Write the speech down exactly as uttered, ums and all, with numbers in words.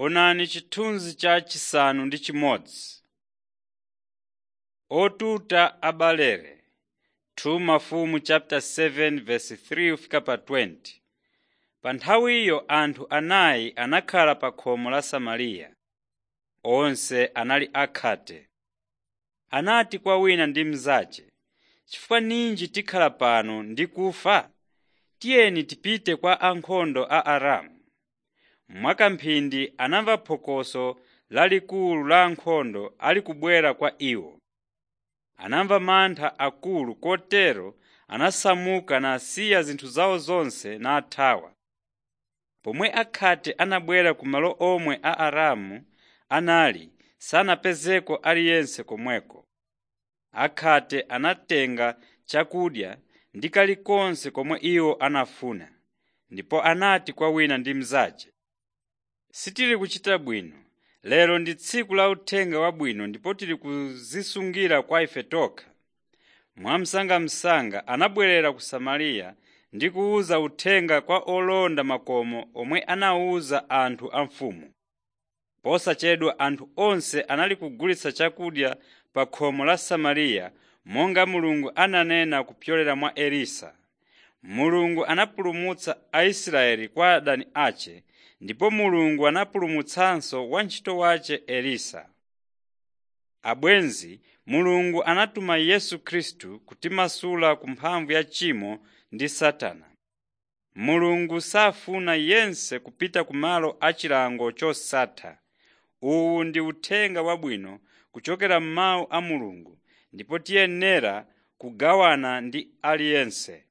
Onani chithunzi cha chisanu ndi chimodzi. Otuta abalere. two Mafumu chapter seven verse three ufika pa twenty. Pa nthawi iyo anthu anayi anakhala pa khomo la Samariya. Onse anali akhate. Anati kwa wina ndi mnzace, chifukwa ninji tikhala pano ndi kufa? Tiyeni tipite kwa ankhondo a Aramu. Mwakamphindi anamva phokoso lalikulu la ankhondo ali kubwera kwa iwo. Anamva mantha akulu kotero anasamuka nasiya zinthu zawo zonse nathawa. Pomwe akhate anabwera ku malo omwe a Aramu anali, sanapezeko aliyense komweko. Akhate anatenga chakudya ndi kalikonse komwe iwo anafuna, ndipo anati kwa wina ndi mnzace, sitili kuchita bwino. Lero ndi tsiku la uthenga wabwino ndipo tili kuzisungira kwa ife tokha. Mwamsangamsanga anabwerera ku Samariya ndi kuwuza uthenga kwa olonda makomo omwe anawuza anthu a mfumu. Posachedwa anthu onse anali kugulitsa chakudya pa khomo la Samariya monga Mulungu ananena kupyolera mwa Elisa. Mulungu anapulumutsa Aisraeli kwa adani ace, ndipo Mulungu anapulumutsanso wantchito wace Elisa. Abwenzi, Mulungu anatuma Yesu Khristu kutimasula ku mphamvu ya tchimo ndi Satana. Mulungu safuna yense kupita ku malo achilango chosatha. Uwu ndi uthenga wabwino kuchokera m'mawu a Mulungu, ndipo tiyenera kugawana ndi aliyense.